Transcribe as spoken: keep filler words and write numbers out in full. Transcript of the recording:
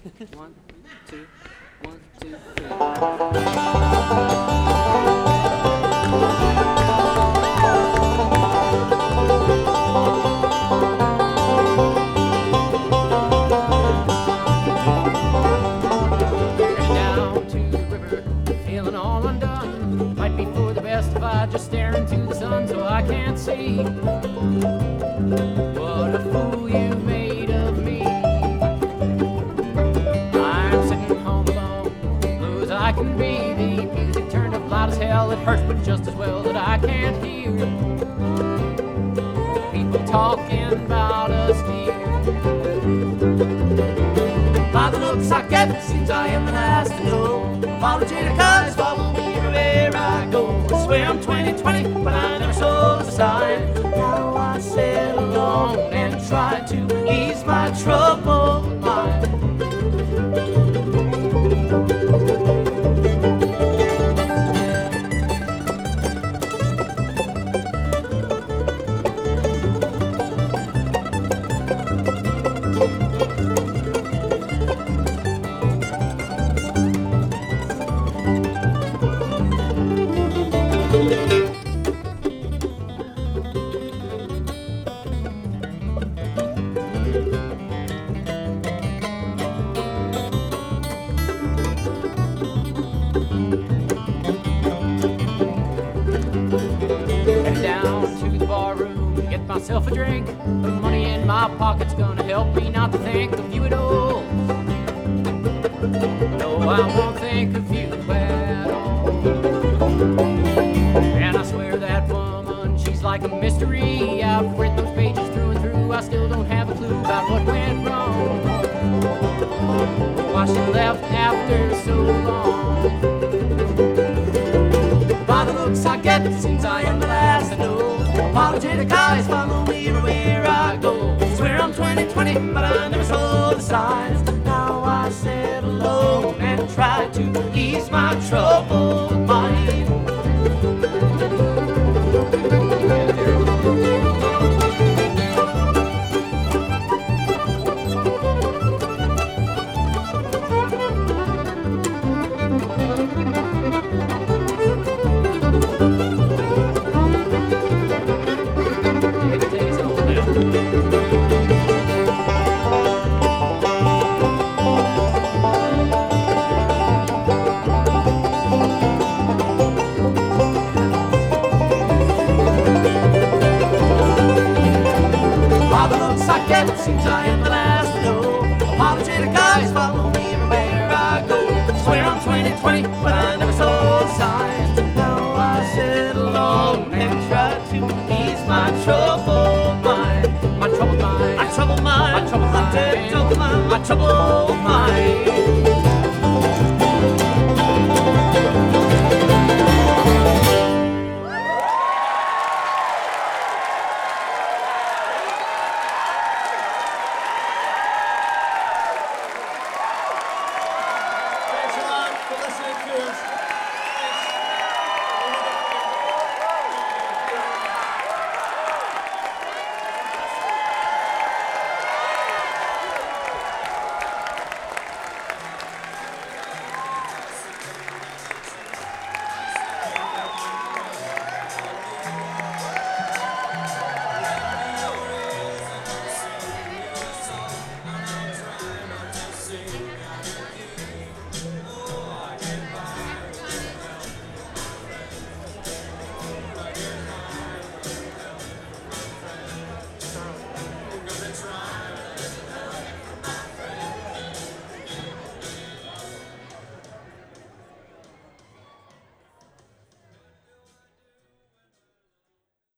One, two, one, two, three. Down to the river, feeling all undone. Might be for the best if I just stare into the sun so I can't see what a fool you made of me. I'm sitting home alone, blue as I can be. The music turned up loud as hell, it hurts but just as well that I can't hear people talking about us here. By the looks I get, it seems I am the last to know. Apologetic eyes follow me everywhere I go. I swear I'm twenty twenty, but I never saw the sign. Now I sit alone and try to ease my troubled mind. Myself a drink, the money in my pocket's gonna help me not to think of you at all. No, I won't think of you at all. And I swear that woman, she's like a mystery. I've read those pages through and through, I still don't have a clue about what went wrong. Why she left after so long. By the looks I get, it seems I am the last to know. Apologetic eyes follow me everywhere I go. I swear I'm twenty twenty, but I never saw the signs. Now I sit alone and try to ease my troubled mind. Seems I am the last to know. Apologetic eyes follow me everywhere I go. I swear I'm twenty twenty, but I never saw the signs. Now I sit alone and try to ease my troubled mind. My troubled mind. My troubled mind. My troubled mind. My troubled mind. My troubled mind.